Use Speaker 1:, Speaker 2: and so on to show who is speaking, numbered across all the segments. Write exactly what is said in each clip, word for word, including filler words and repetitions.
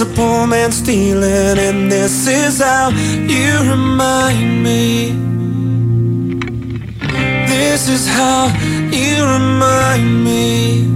Speaker 1: a poor man stealing, and this is how you remind me. This is how you remind me.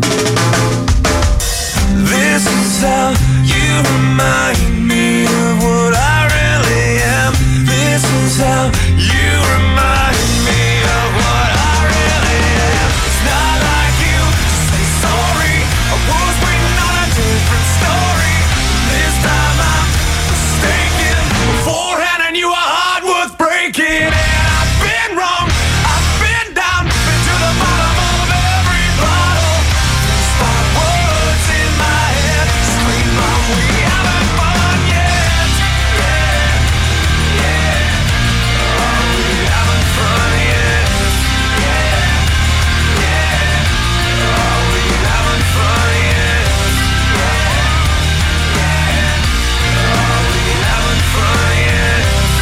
Speaker 1: This is how you remind me of what I really am. This is how you remind me of what I really am. It's not like you to say sorry. I was waiting on a different story. This time I'm mistaken. Beforehand I knew a heart worth breaking. And I've been wrong, I've been down, been to the bottom of every bottle. Spot words in my head, scream out, we haven't fun yet. Yeah, yeah, oh, we haven't fun yet. Yeah, yeah, oh, we haven't fun yet. Yeah, yeah, oh, we haven't fun yet.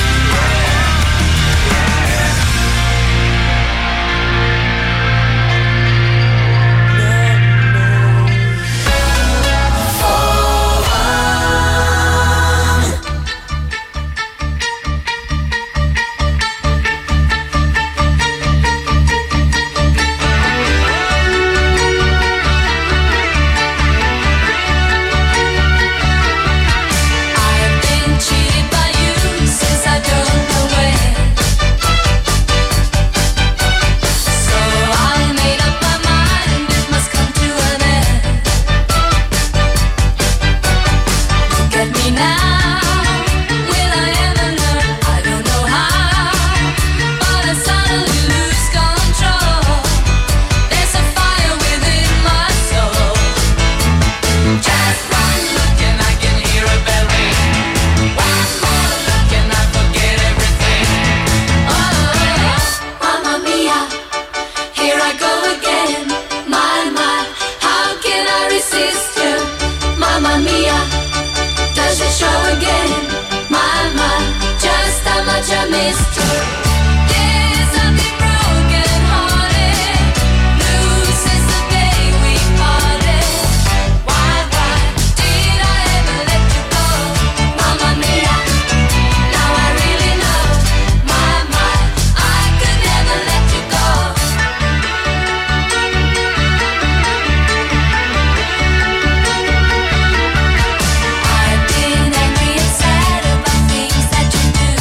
Speaker 2: I've been cheated by you since I don't know when. So I made up my mind, it must come to an end. Look at me now, will I ever learn? I don't know how, but I suddenly lose control. There's a fire within my soul. Just one look and I can hear a bell ring. One more look and I forget everything. Oh, Mamma Mia, here I go again. My, my, how can I resist you? Mamma Mia, does it show again? My, my, just how much I missed you. Yes, I've been broken hearted, blue since the day we parted. Why, why did I ever let you go? Mamma Mia, now I really know. My, my, I could never let you go. I've been angry and sad about things that you do.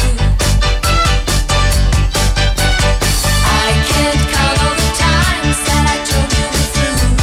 Speaker 2: I can't count all the times that I told you the truth.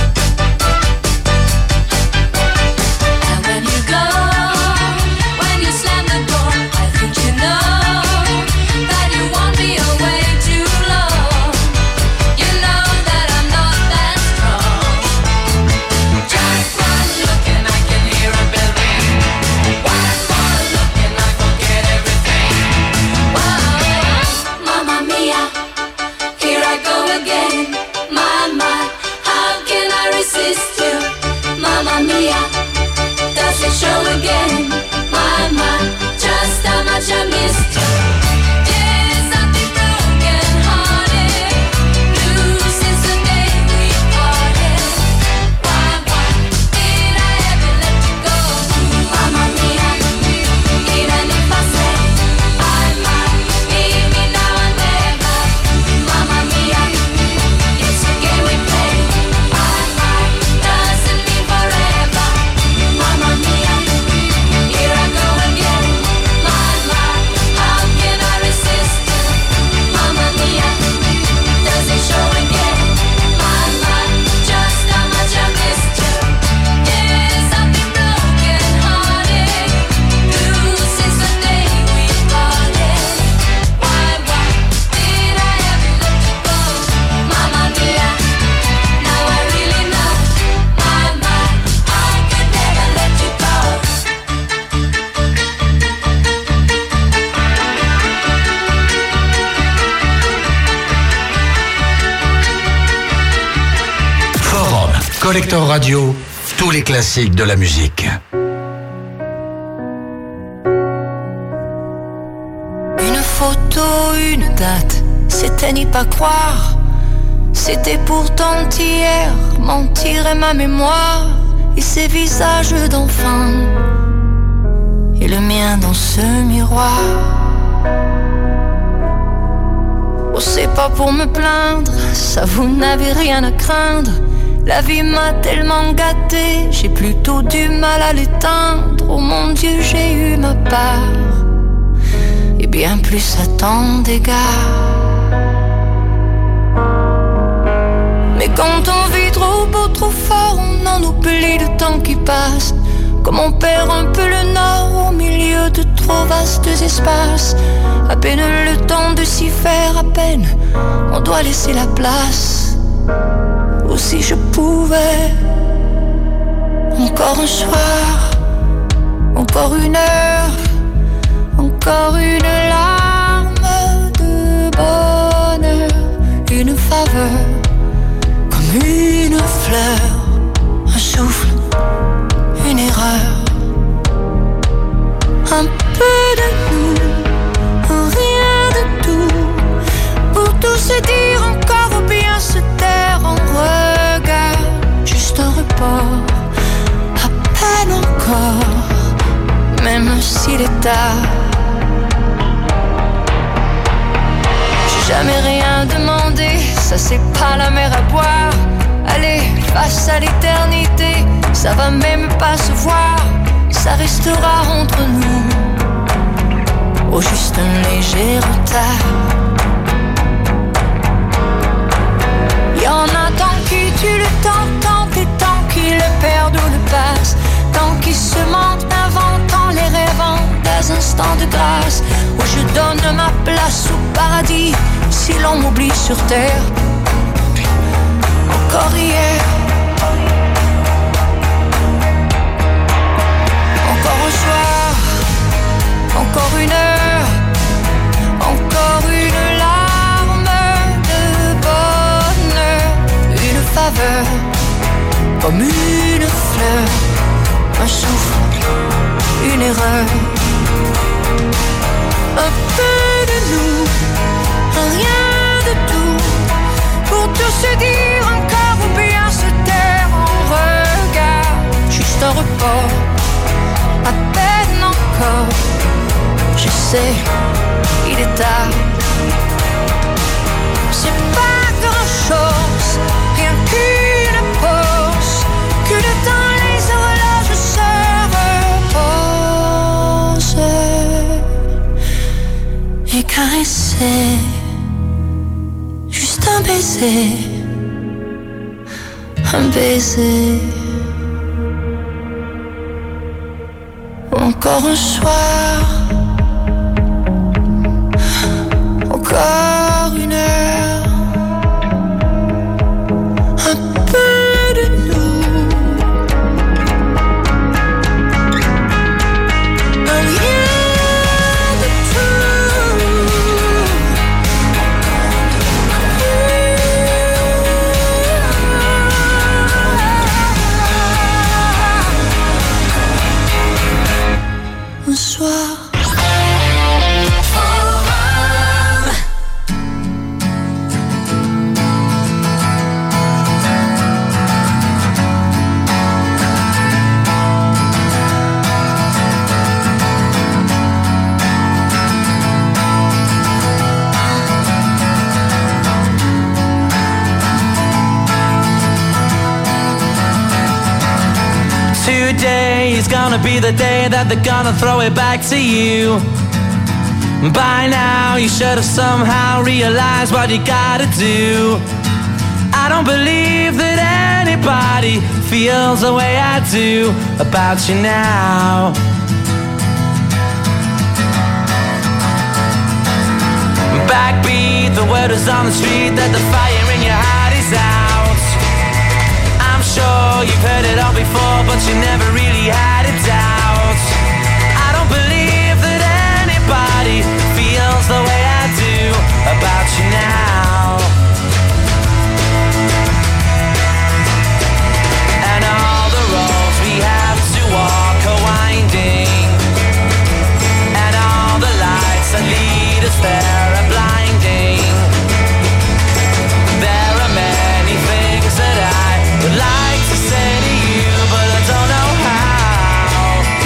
Speaker 2: And when you go, when you slam the door, I think you know that you won't be away too long. You know that I'm not that strong. Just one look and I can hear a bell ring. One more look and I forget everything. Whoa, Mamma Mia, here I go again. My, my, how can I resist you? Mamma Mia, does it show again? My, my, just how much I missed you. Yes, I've been broken hearted, blue since the day we parted. Why, why did I ever let you go? Mamma Mia, even if I say bye bye, leave me now and never. Mamma Mia, it's a game we play. Bye bye doesn't mean forever. Mamma Mia, here I go again. My, my, how can I resist you? Mamma Mia, does it show again? My, my, just how much I missed you. Yes, I've been broken hearted, blue since the day we parted. Why, why did I ever let you go? Mamma Mia, now I really know. My, my, I could never let you go.
Speaker 3: Forum, Collector Radio, tous les classiques de la musique.
Speaker 2: Une photo, une date, c'était n'y pas croire. C'était pourtant hier, mentir est ma mémoire. Et ces visages d'enfants le mien dans ce miroir. Oh, c'est pas pour me plaindre, ça vous n'avez rien à craindre. La vie m'a tellement gâtée, j'ai plutôt du mal à l'éteindre. Oh mon Dieu, j'ai eu ma part, et bien plus à tant d'égards. Mais quand on vit trop beau, trop fort, on en oublie le temps qui passe. Comme on perd un peu le nord au milieu de trop vastes espaces. À peine le temps de s'y faire, à peine on doit laisser la place. Ou si je pouvais, encore un soir, encore une heure, encore une larme de bonheur, une faveur, comme une fleur, un souffle, une erreur, un peu de nous, rien de tout, pour tout se dire encore ou bien se taire en regard, juste un report, à peine encore, même s'il est tard. J'ai jamais rien demandé, ça c'est pas la mer à boire. Allez, face à l'éternité, ça va même pas se voir, ça restera entre nous, oh juste un léger retard. Y'en a tant qui tuent le temps, tant et tant qui le perdent ou le passent, tant qui se mentent, inventant les rêvant des instants de grâce, où je donne ma place au paradis, si l'on m'oublie sur terre. Encore hier, encore un soir, encore une heure, encore une larme de bonheur, une faveur, comme une fleur, un souffle, une erreur, un peu de nous, rien de tout, pour tout se dire encore ou bien se taire en regard, juste un report, à peine encore, je sais, il est tard. C'est pas grand chose, rien qu'une pause, que le temps les horloges se reposent et caresser. Juste un baiser, un baiser. Encore un soir, encore une heure, un peu de nous, un rien de tout. Un soir.
Speaker 4: Today is gonna be the day that they're gonna throw it back to you. By now you should have somehow realized what you gotta do. I don't believe that anybody feels the way I do about you now. Backbeat, the word is on the street that the fire in your heart is out. I'm sure you've heard it all before, but you never really had a doubt. I don't believe that anybody feels the way I do about you now. And all the roads we have to walk are winding, and all the lights that lead us there are blinding. There are many things that I would like to say to you, but I don't know how.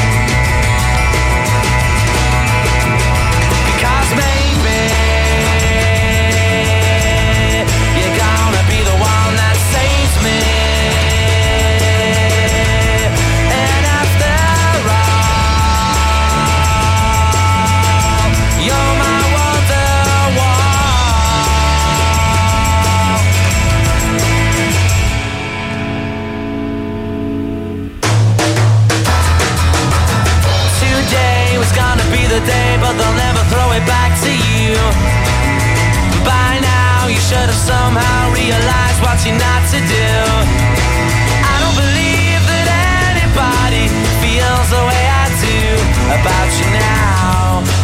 Speaker 4: Today was gonna be the day, but they'll never throw it back to you. By now you should have somehow realized what you're not to do. I don't believe that anybody feels the way I do about you now.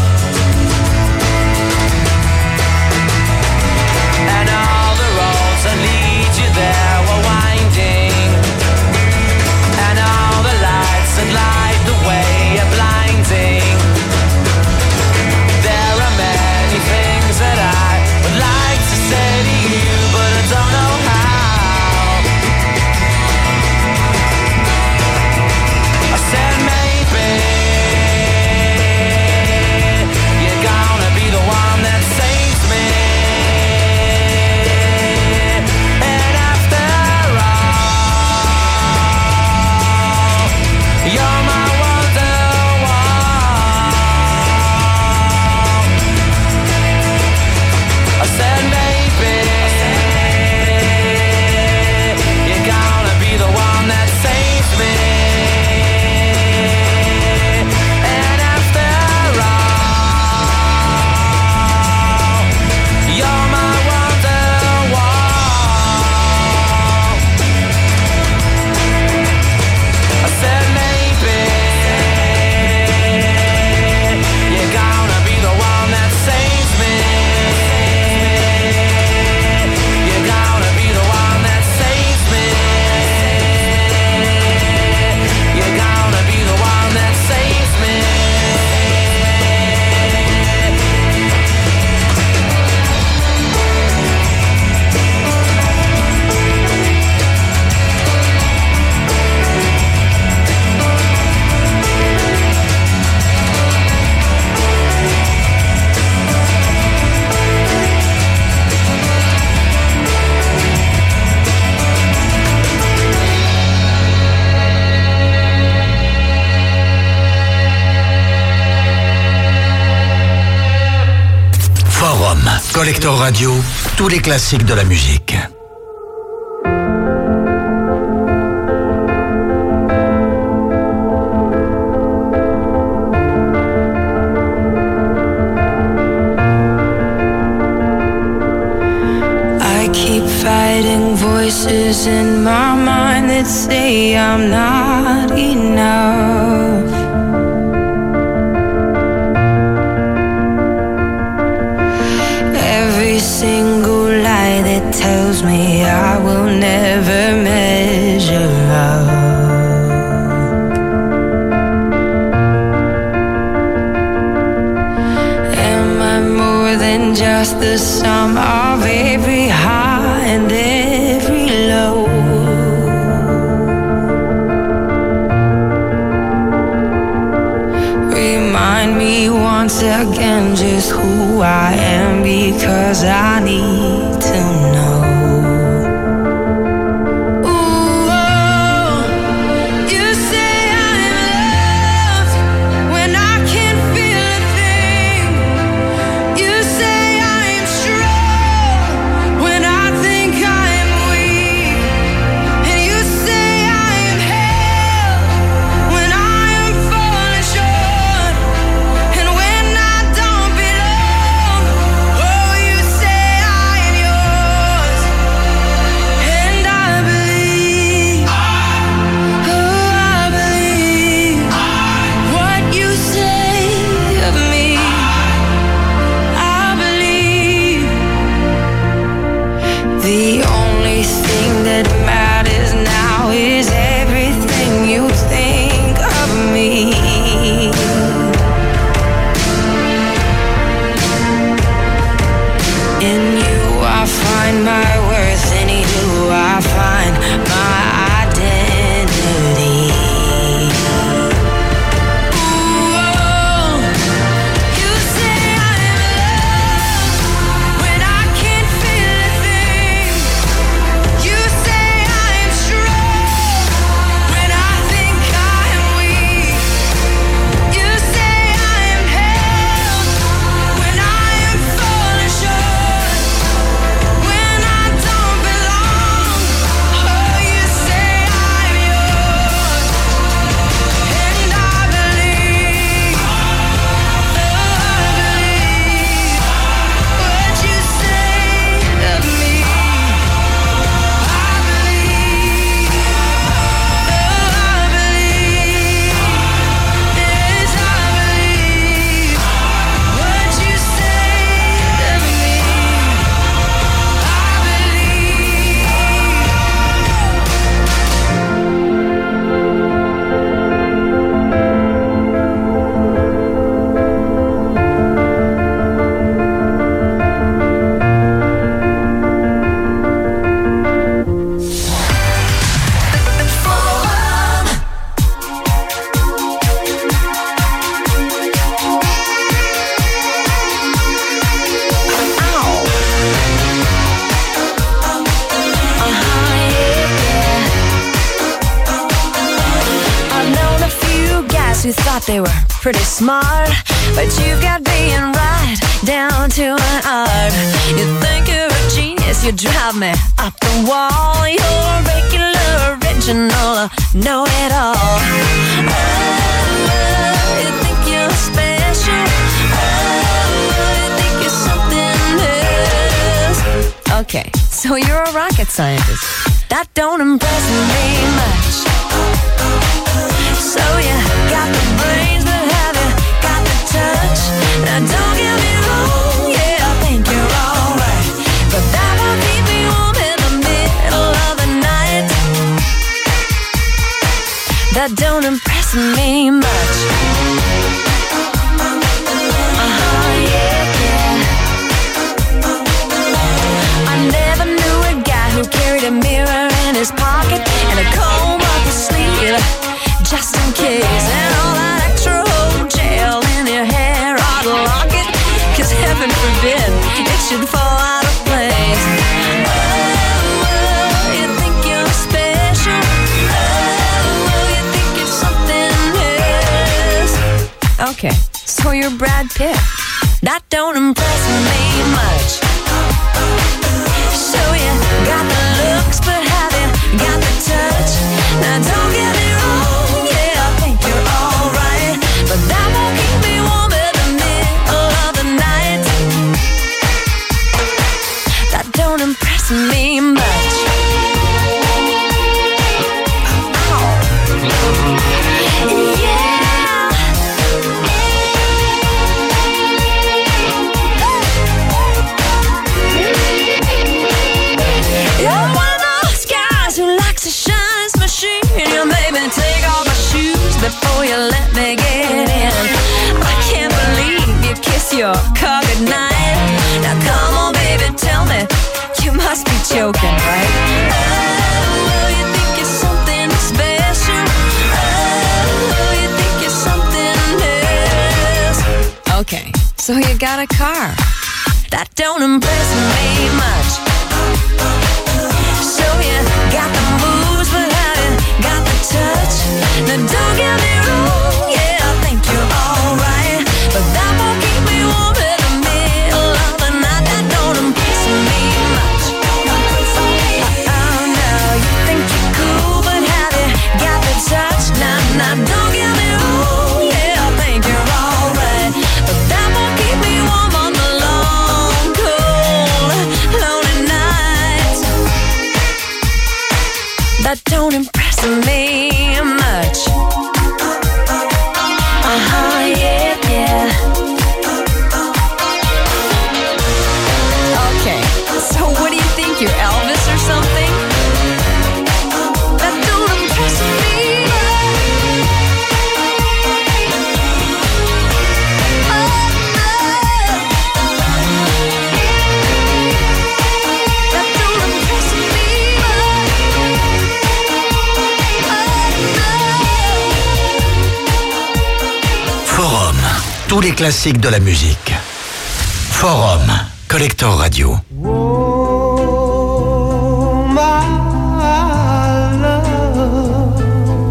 Speaker 4: And all the roads that lead you there were winding, and all the lights that light the way are blinding. There are many things that I would like to say to you, but I don't know how. I said maybe you're gonna be the one that saves me. And after all, you're my wonderwall. I said maybe you're gonna be the one that saves me. And after all, you're my wonderwall. I said maybe you're gonna be the one that saves me. You're gonna be the one that saves me. You're gonna be the one that saves me.
Speaker 3: Forum, Collector Radio, tous les classiques de la musique.
Speaker 5: I keep fighting voices in my mind that say I'm not enough. Every single lie that tells me I will never measure up. Am I more than just the sum of every high and every low? Remind me once again just who I am, because I need to know. Ooh, oh, you say I'm loved when I can't feel a thing. You say I'm strong when I think I'm weak. And you say I'm held when I am falling short. And when I don't belong, oh, you say I am yours.
Speaker 6: girls who thought they were pretty smart, but you've got being right down to an art. You think you're a genius, you drive me up the wall. You're regular, original, know-it-all. Oh, you think you're special. Oh, you think you're something else. Okay, so you're a rocket scientist. That don't impress me much. So you got the brains, but have you got the touch? Now don't get me wrong, yeah, I think you're alright, but that won't keep me warm in the middle of the night. That don't impress me much. Uh-huh, yeah, yeah. I never knew a guy who carried a mirror in his pocket and a comb up his sleeve, just in case, and all that extra old gel in your hair ought to lock it, cause heaven forbid it should fall out of place. Oh, oh, you think you're special. Oh, oh, you think you're something else. Okay, so you're Brad Pitt. That don't impress me much. So you got the looks, but have you got the touch? Now don't get me wrong, yeah, I think you're alright, but that won't keep me warm in the middle of the night. That don't impress me much. You're one of those guys who likes to shine his machine. You made me take off my shoes before you let me get in. I can't believe you kiss your car goodnight. Now come on, baby, tell me, you must be joking, right? Oh, you think you're something special. Oh, you think you're something else. Okay, so you got a car. That don't impress me much. So you got the moves, but have you got the touch? Now don't get me wrong, yeah, I think you're alright, but that won't keep me warm in the middle of the night. That don't impress me much. Oh no, you think you're cool, but have you got the touch? Now, now don't get me wrong, yeah, I think you're alright, but that won't keep me warm on the long, cold, lonely nights. That don't impress me much. Uh-huh, yeah, yeah. Okay, so what do you think, you're Elvis or something? That don't impress me. Oh, no. That don't impress me.
Speaker 3: Forum, tous les classiques de la musique. Forum, Collector Radio.
Speaker 7: Oh, my love,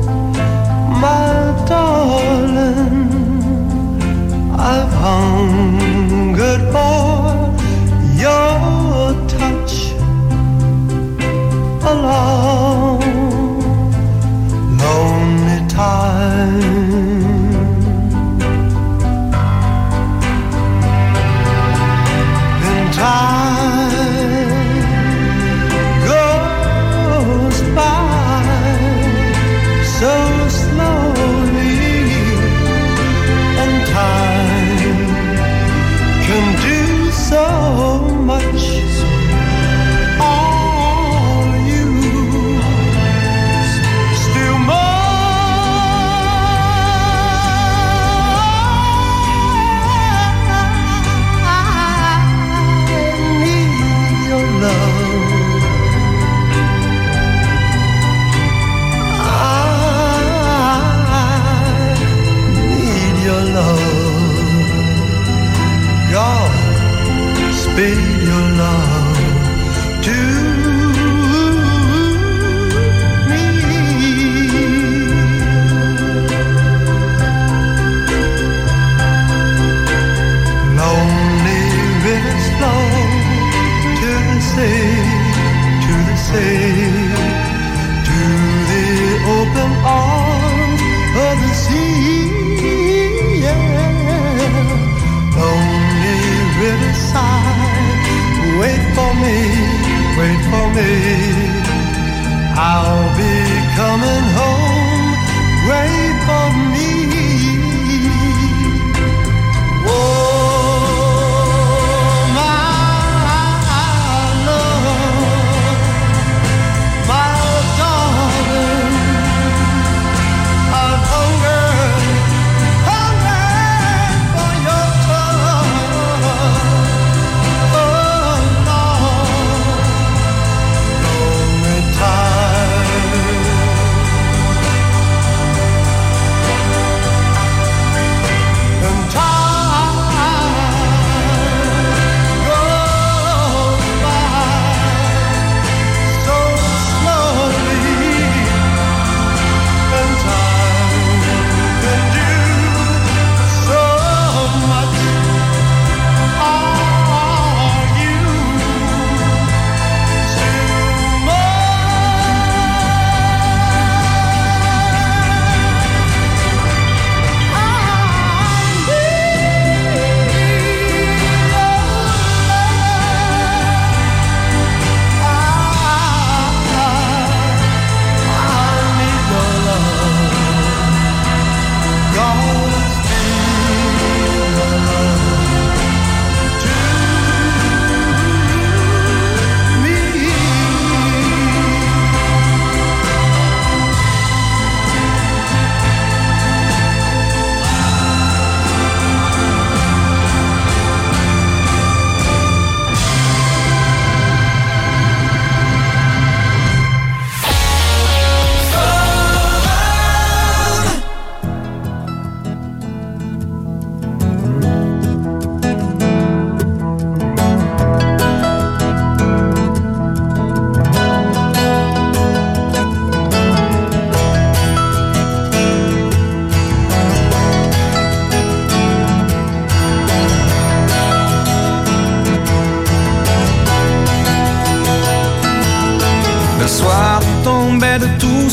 Speaker 7: my darling, I've hungered for your touch a long, lonely time. Time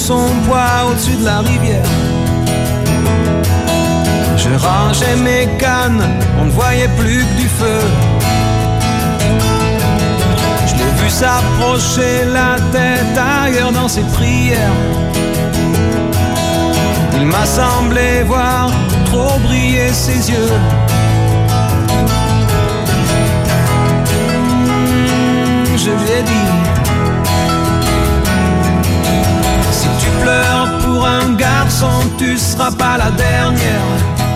Speaker 8: son poids au-dessus de la rivière. Je rangeais mes cannes, on ne voyait plus que du feu. Je l'ai vu s'approcher la tête ailleurs dans ses prières. Il m'a semblé voir trop briller ses yeux. Mmh, je lui ai dit: si tu pleures pour un garçon, tu seras pas la dernière.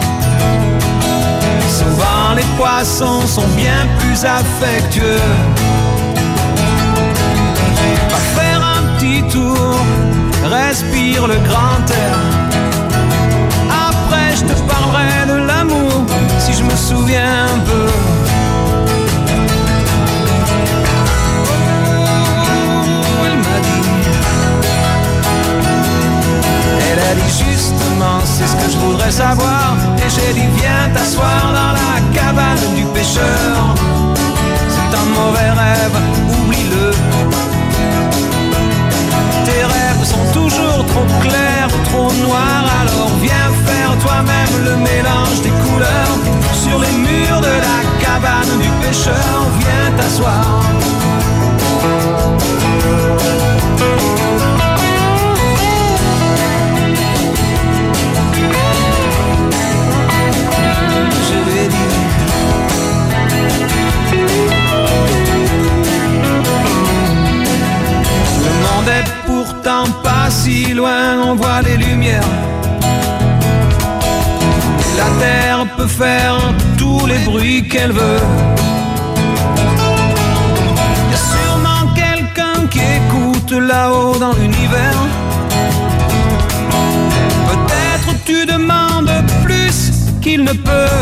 Speaker 8: Souvent les poissons sont bien plus affectueux. Va faire un petit tour, respire le grand air. Après je te parlerai de l'amour, si je me souviens un peu. Oh, elle m'a dit, elle a dit justement, c'est ce que je voudrais savoir. Et j'ai dit viens t'asseoir dans la cabane du pêcheur. C'est un mauvais rêve, oublie-le. Tes rêves sont toujours trop clairs, trop noirs. Alors viens faire toi-même le mélange des couleurs. Sur les murs de la cabane du pêcheur, viens t'asseoir. Je lui ai dit: le monde est pourtant pas si loin, on voit les lumières. La terre peut faire tous les bruits qu'elle veut. Y a sûrement quelqu'un qui écoute là-haut dans l'univers. Peut-être tu demandes plus qu'il ne peut.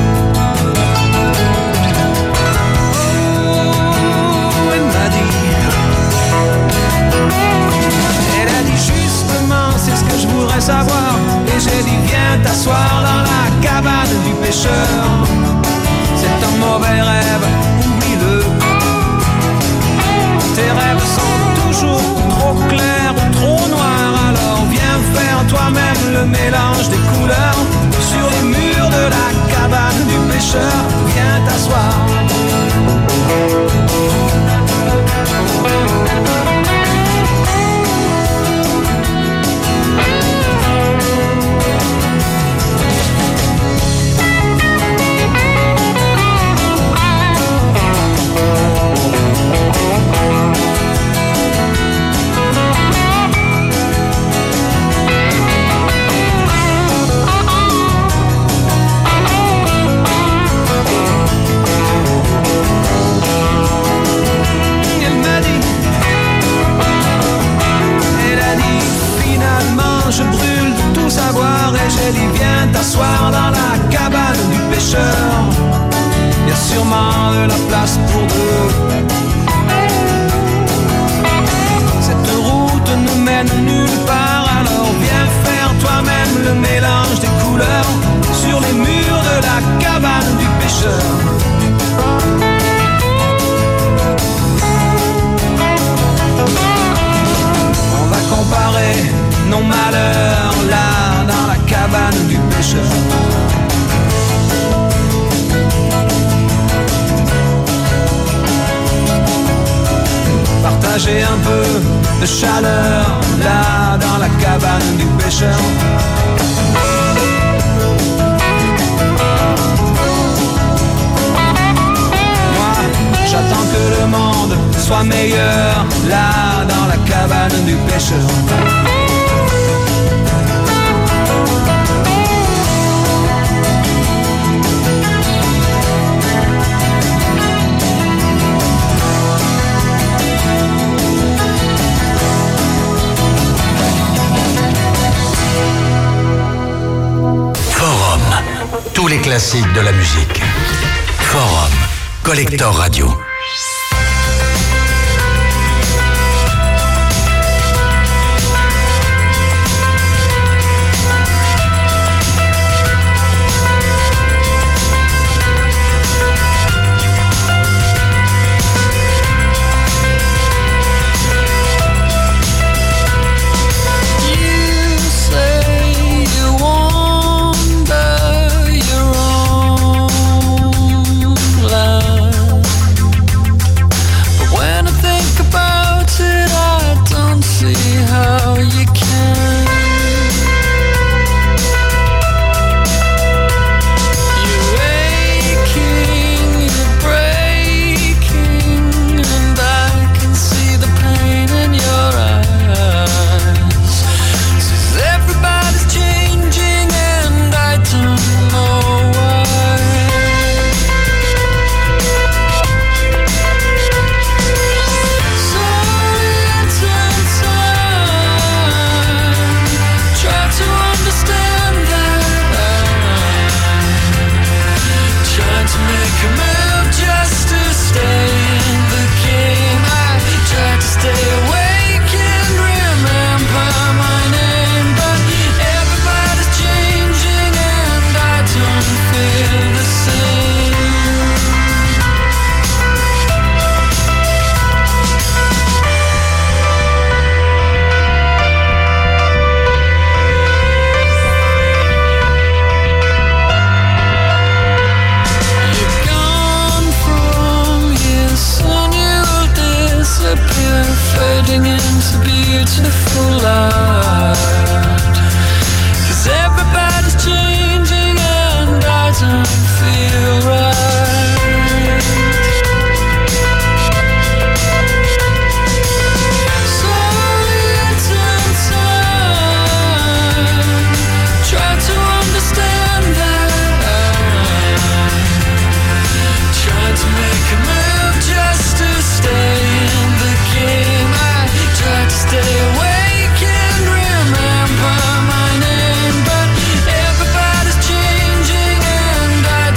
Speaker 8: Oh, elle m'a dit, elle a dit justement, c'est ce que je voudrais savoir. Et j'ai dit viens t'asseoir dans la cabane du pêcheur. C'est un mauvais rêve, oublie-le. Tes rêves sont toujours trop clairs ou trop noirs. Alors viens faire toi-même le mélange des couleurs. Sur les murs de la cabane du pêcheur, viens t'asseoir. Je brûle de tout savoir et j'ai dit viens t'asseoir dans la cabane du pêcheur. Y a sûrement de la place pour deux. Cette route nous mène nulle part. Alors viens faire toi-même le mélange des couleurs. Sur les murs de la cabane du pêcheur. On va comparer nos malheurs là dans la cabane du pêcheur. Partager un peu de chaleur là dans la cabane du pêcheur. Moi, j'attends que le monde soit meilleur là dans la cabane du pêcheur.
Speaker 3: Tous les classiques de la musique. Forum, Collector Radio.
Speaker 1: collide. 'Cause everybody's changing and I don't feel right. So little time, try to understand that. Trying to make a move just to stay in the game. I try to stay awake and remember my name, but everybody's changing and I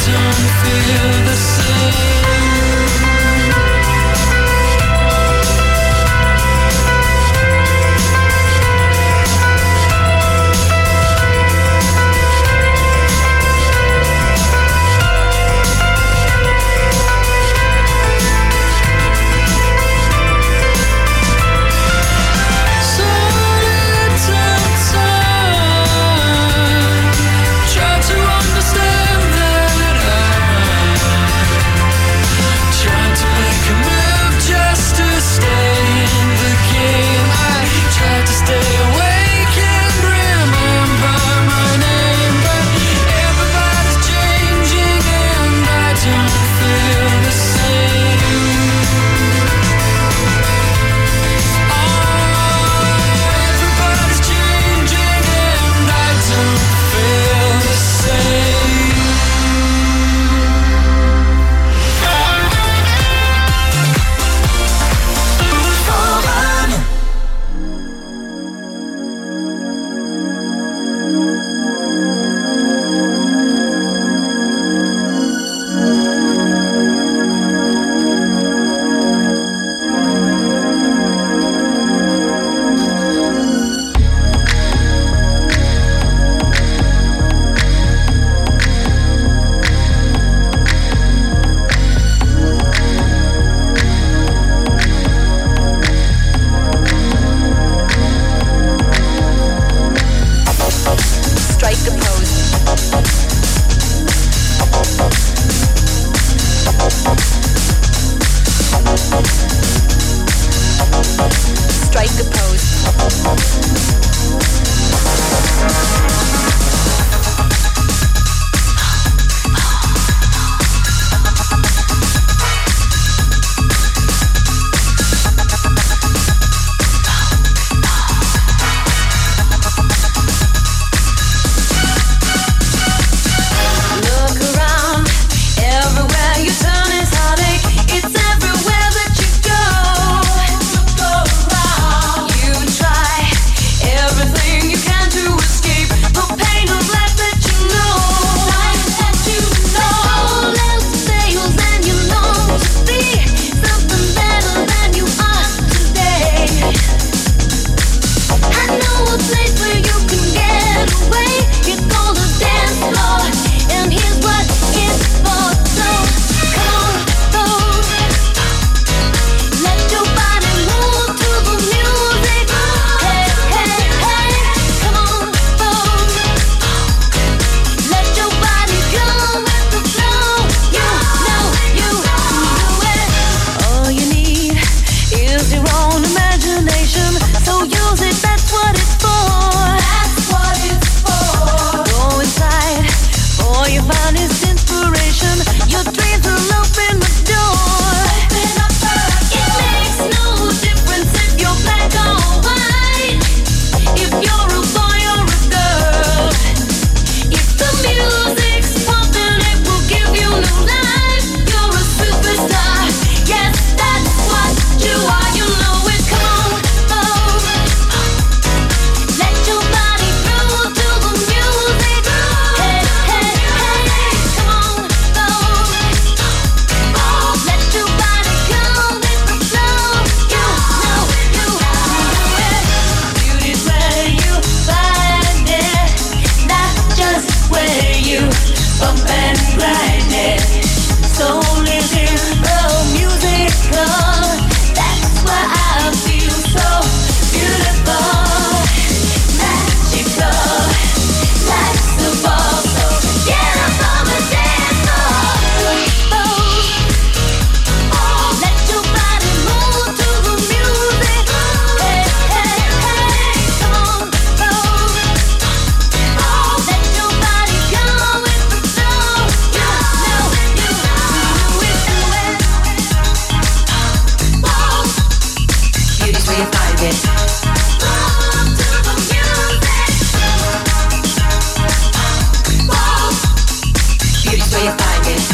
Speaker 9: find it.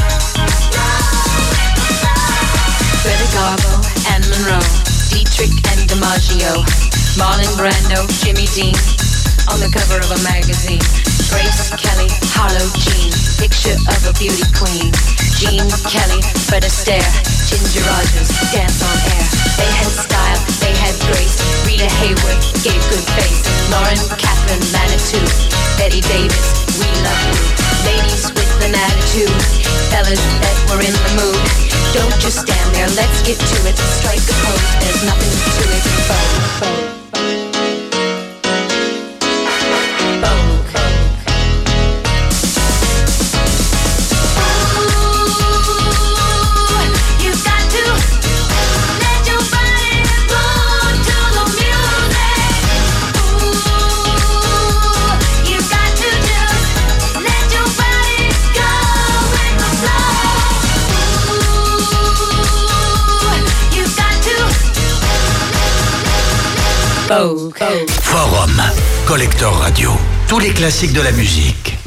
Speaker 9: Greta Garbo and Monroe, Dietrich and DiMaggio, Marlon Brando, Jimmy Dean, on the cover of a magazine. Grace Kelly, Harlow Jean, picture of a beauty queen. Jean Kelly, Fred Astaire, Ginger Rogers, dance on air. They had style, they had grace. Rita Hayworth gave good face. Lauren Catherine Manitou, Betty Davis, we love you. Ladies with an attitude, fellas that were in the mood. Don't just stand there, let's get to it. Strike a pose, there's nothing to it. Vogue, Vogue.
Speaker 3: Forum, Collector Radio. Tous les classiques de la musique.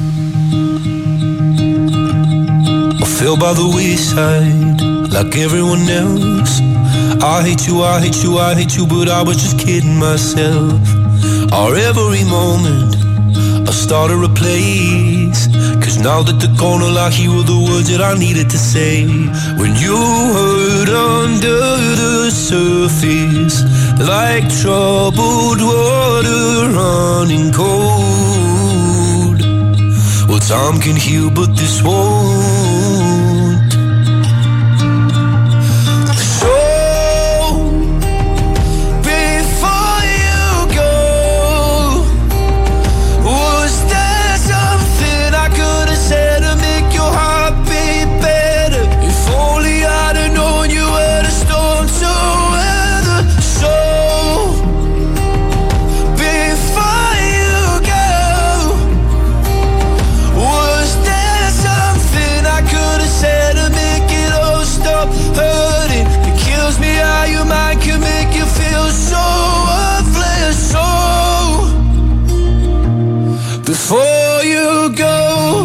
Speaker 10: I fell by the wayside, like everyone else. I hate you, I hate you, I hate you, but I was just kidding myself. Our every moment, I started a place. Cause now that they're gone, all I hear were the words that I needed to say. When you hurt under the surface, like troubled water running cold. Well, time can heal, but this won't. So, before you go, was there something I could have said to make your heart beat better? If only I'd have known you were the storm to weather. So, before you go, was there something I could have said to make it all stop hurting? It kills me how your mind can make you feel so worthless. So, before you go,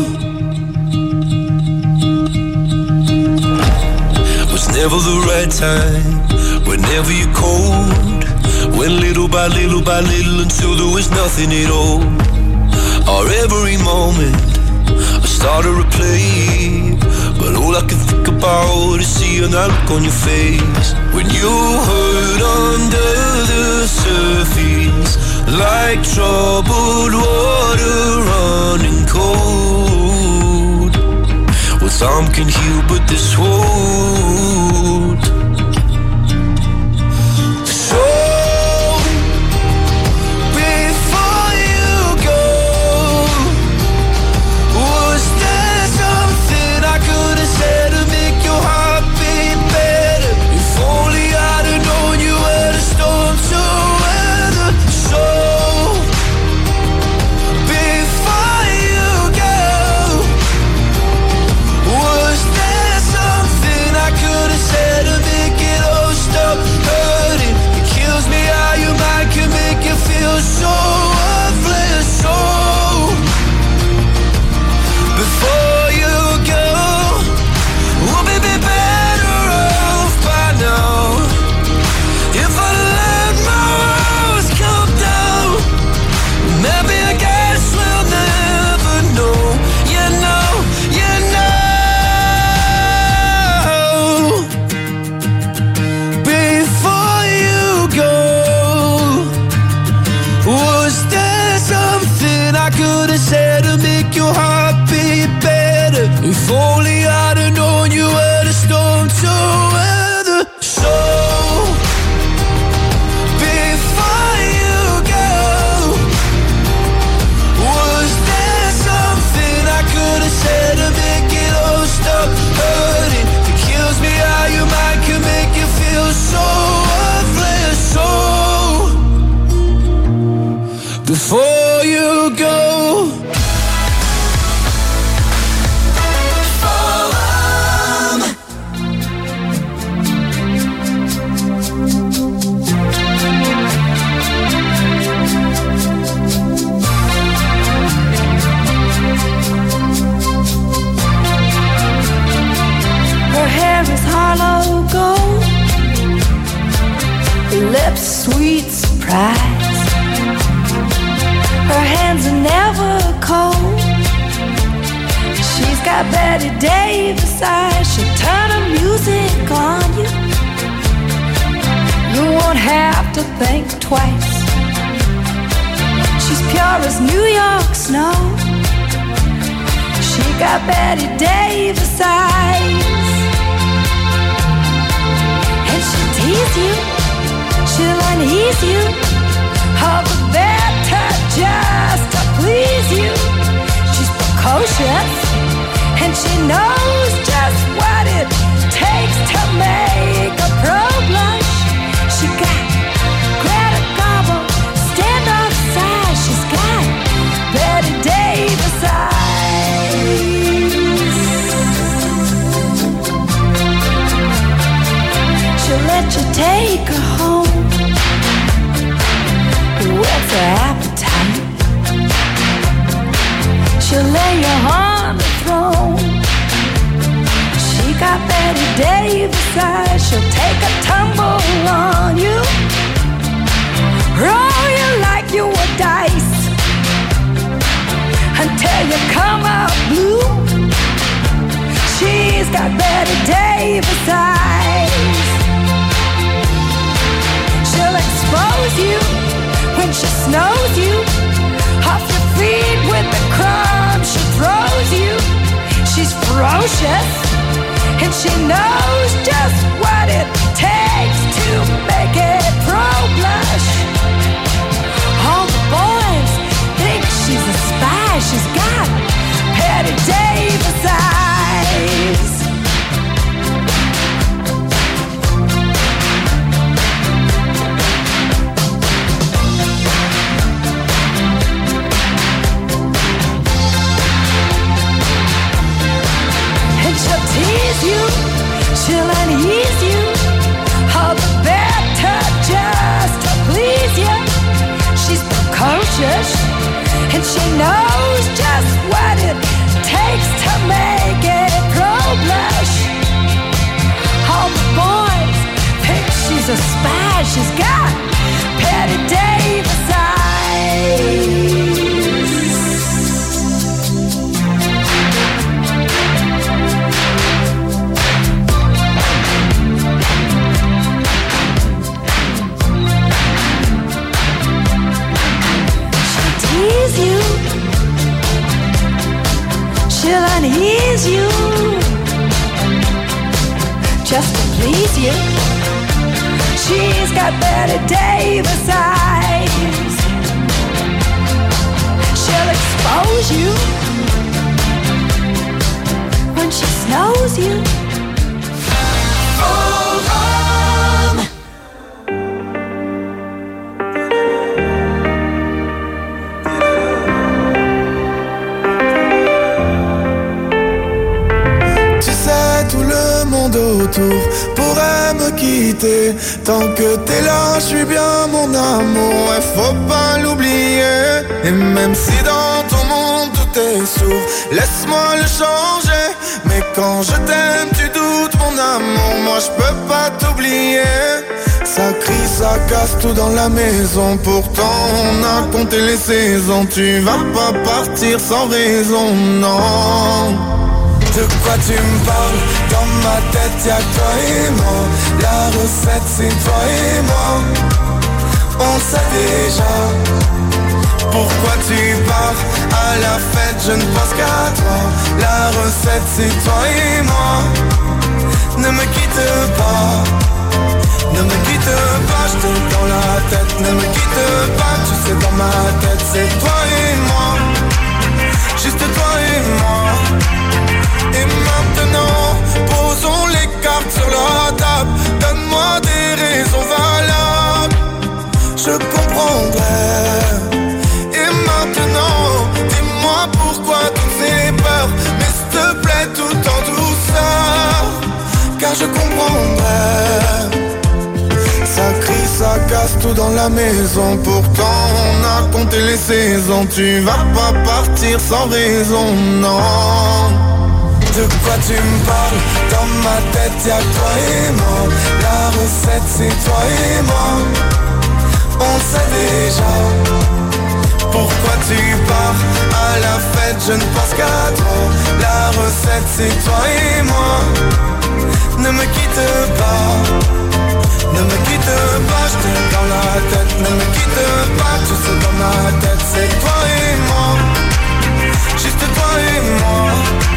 Speaker 10: was never the right time, whenever you're cold. Went little by little by little until there was nothing at all. Our every moment, I started to play, but all I can think about is seeing that look on your face. When you hurt under the surface, like troubled water running cold. Well, time can heal, but this won't. So, before you go, was there something I could have said to make your heart beat better? If only I'd have known you were the storm to weather. So, before you go, was there something I could have said to
Speaker 5: lips, sweet surprise. Her hands are never cold. She's got Betty Davis eyes. She'll turn her music on you. You won't have to think twice. She's pure as New York snow. She got Betty Davis eyes. And she'll tease you, she'll unease you, all the better just to please you. She's precocious, and she knows just what it takes to make a pro blush. She got Greta Garbo, stand off side. She's got Betty Davis eyes. She'll let you take her home. What's her appetite? She'll lay you on the throne. She got Betty Davis eyes. She'll take a tumble on you, roll you like you were dice, until you come out blue. She's got Betty Davis eyes. She'll expose you when she snows you, off your feet with the crumbs she throws you. She's ferocious, and she knows just what it takes to make it pro blush. All the boys think she's a spy. She's got Betty Davis eyes. She'll tease you, she'll unease you, all the better just to please you. She's precocious, and she knows just what it takes to make it pro blush. All the boys think she's a spy. She's got Betty Davis eyes. You, she'll unease you, just to please you. She's got Betty Davis eyes. She'll expose you when she snows you. Oh, oh.
Speaker 11: Autour pourrait me quitter. Tant que t'es là, je suis bien mon amour, et faut pas l'oublier. Et même si dans ton monde tout est sourd, laisse-moi le changer. Mais quand je t'aime, tu doutes mon amour, moi je peux pas t'oublier. Ça crie, ça casse tout dans la maison, pourtant on a compté les saisons. Tu vas pas partir sans raison, non. De quoi tu me parles? Dans ma tête y'a toi et moi. La recette c'est toi et moi. On sait déjà pourquoi tu pars. À la fête je ne pense qu'à toi. La recette c'est toi et moi. Ne me quitte pas, ne me quitte pas, je t'ai dans la tête. Ne me quitte pas, tu sais dans ma tête c'est toi et moi. Juste toi et moi. Et maintenant, posons les cartes sur la table. Donne-moi des raisons valables, je comprendrai. Et maintenant, dis-moi pourquoi tu me fais peur. Mais s'il te plaît, tout en douceur, car je comprendrai. Ça crie, ça casse tout dans la maison, pourtant on a compté les saisons. Tu vas pas partir sans raison, non. De quoi tu me parles? Dans ma tête y'a toi et moi. La recette c'est toi et moi. on sait déjà pourquoi tu pars à la fête, je ne pense qu'à toi. La recette c'est toi et moi. Ne me quitte pas, ne me quitte pas, je t'ai dans la tête. Ne me quitte pas, tu sais dans ma tête, c'est toi et moi. Juste toi et moi.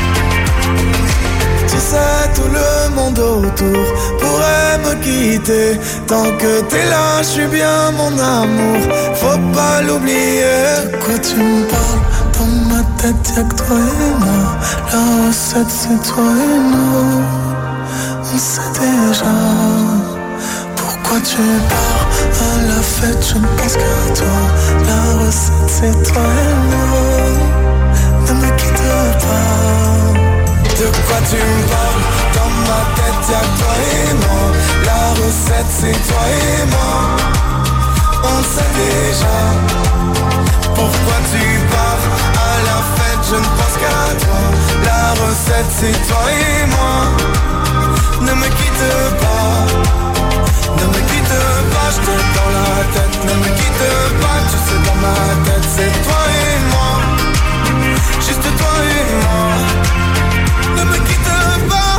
Speaker 11: Tu sais, tout le monde autour pourrait me quitter. Tant que t'es là, je suis bien mon amour. Faut pas l'oublier. De quoi tu me parles? Dans ma tête, y'a que toi et moi. La recette, c'est toi et moi. On sait déjà pourquoi tu pars à la fête, je ne pense qu'à toi. La recette, c'est toi et moi. Ne me quitte pas. De quoi tu me parles? Dans ma tête y'a que toi et moi. La recette c'est toi et moi. On sait déjà pourquoi tu pars à la fête, je ne pense qu'à toi. La recette c'est toi et moi. Ne me quitte pas, ne me quitte pas, je t'ai dans la tête. Ne me quitte pas, tu sais dans ma tête, c'est toi et moi. Juste toi et moi. Ne me quitte pas.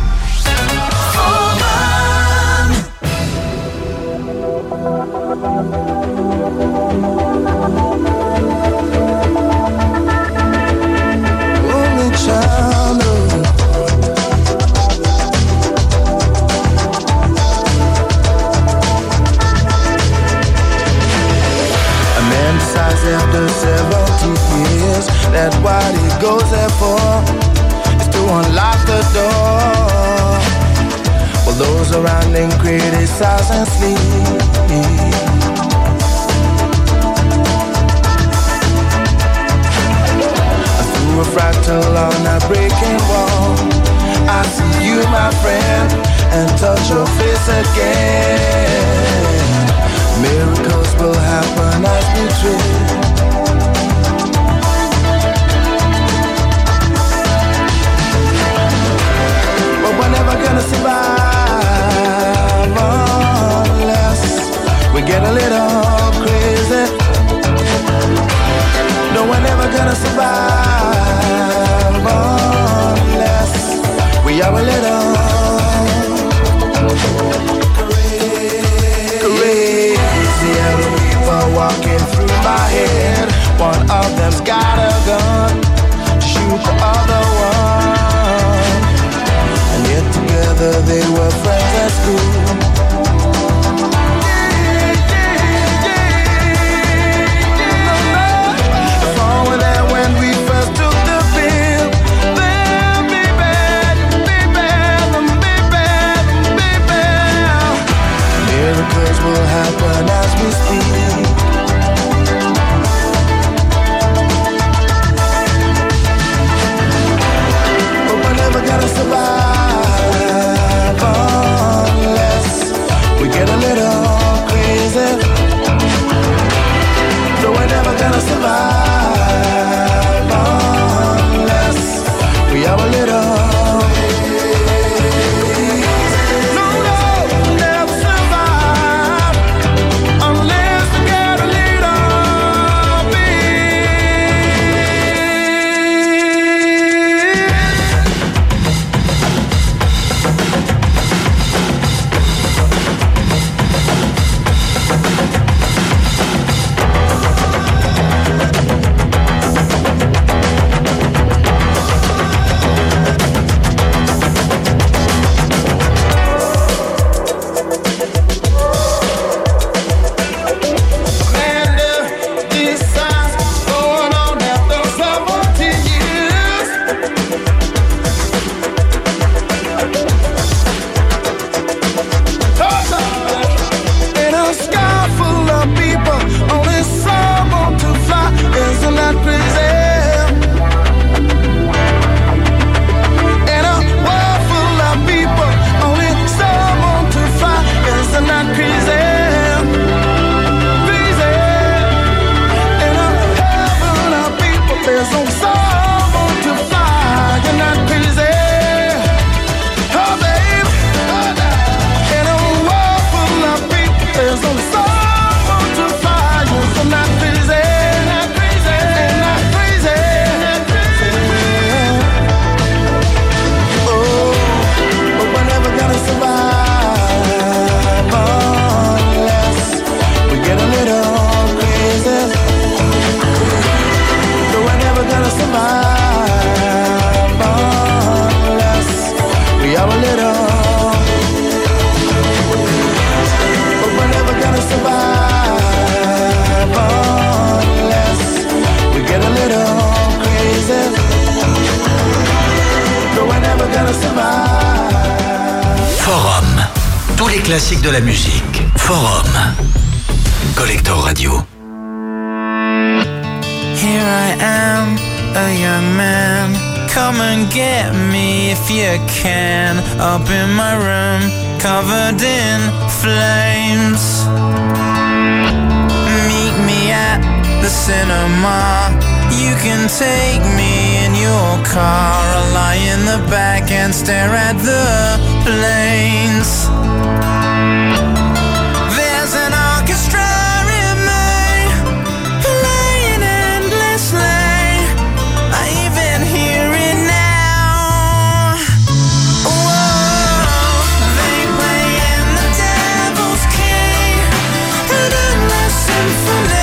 Speaker 11: Forum. Only child.
Speaker 7: A man decides after seventy years that what he goes there for to unlock the door, while those around him criticize and sleep. Through a fractal on a breaking wall, I see you, my friend, and touch your face again. Miracles will happen as we dream. We're never gonna survive unless we get a little crazy. No, we're never gonna survive unless we are a little crazy. And people walking through my head. One of them's got a gun to shoot the other one. Together they were friends at school. If all were there when we first took the pill, then be bad, be bad, be bad, be bad. Miracles will happen as we speak. But we're never gonna survive unless we get a little crazy. So we're never gonna survive unless we are a little no, no, never survive unless we get a little bit.
Speaker 3: les classiques de la musique. Forum. Collector Radio.
Speaker 8: Here I am, a young man. Come and get me if you can. Up in my room, covered in flames. Meet me at the cinema. You can take me in your car. I'll lie in the back and stare at the planes. There's an orchestra in me, playing endlessly. I even hear it now. Whoa, they playing the Devil's Key, an endless symphony.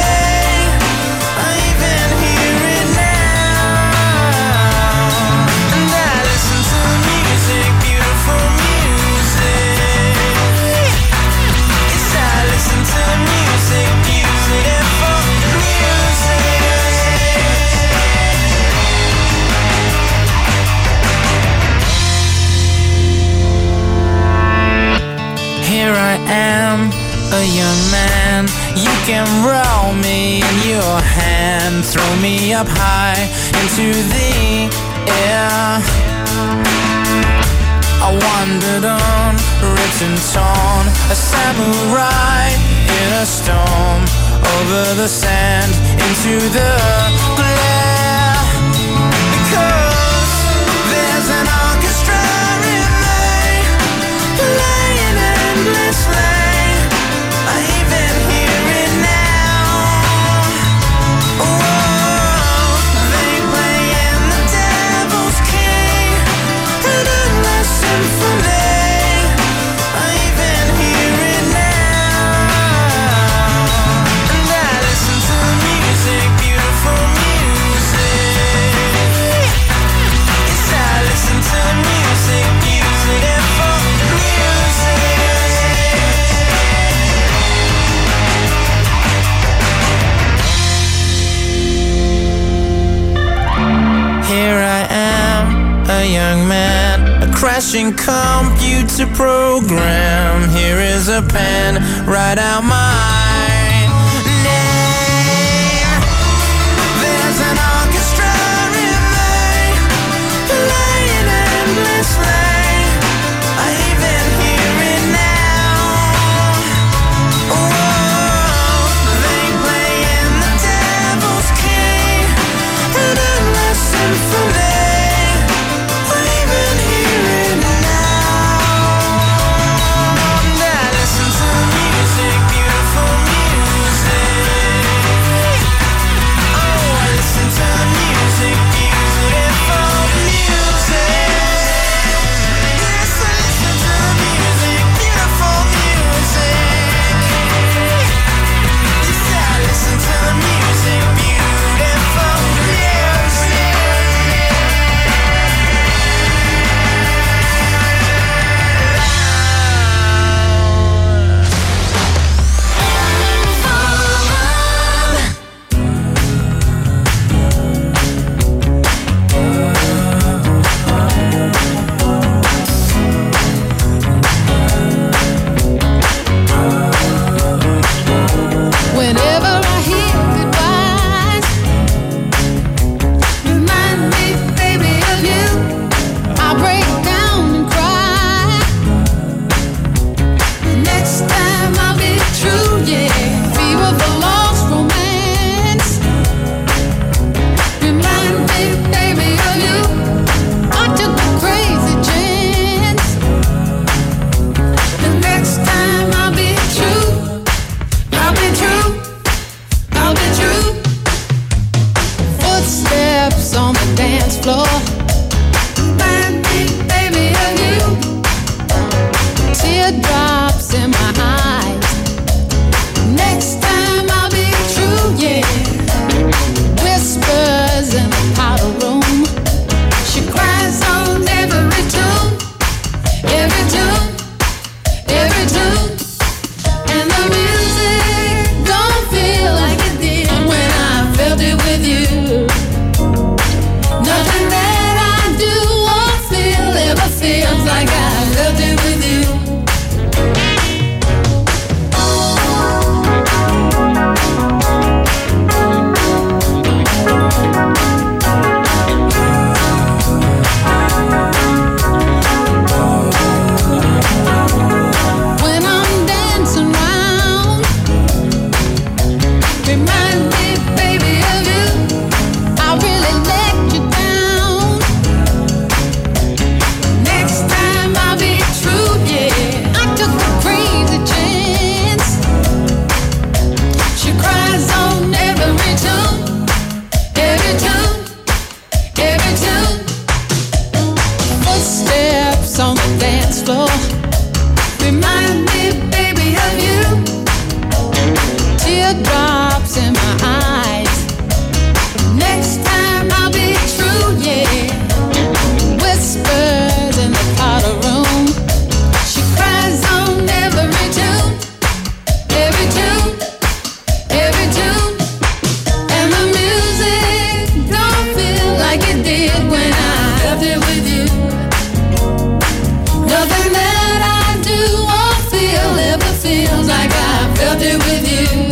Speaker 8: Here I am, a young man. You can roll me in your hand, throw me up high into the air. I wandered on, ripped and torn, a samurai in a storm, over the sand, into the glare. Because there's an orchestra in me, playing endlessly. I even hear it now. Whoa, they playing the Devil's Key, an endless symphony. I even hear it now. And I listen to music, beautiful music. Yes, I listen to music, beautiful music. Here I am, a young man, a crashing computer program. Here is a pen, write out my name. There's an orchestra in me, playing endlessly. I even hear it now. Whoa, they playing the Devil's Key, an endless symphony. I even hear it now. And I listen to music, beautiful music.
Speaker 12: dance on the dance floor. Remind me, baby, of you. Teardrops in my eyes. Next time I'll be true, yeah. Whispers in the powder room. She cries on every tune, every tune, every tune. And the music don't feel like it did when I felt it with you. Nothing that I do or feel ever feels like I felt it with you.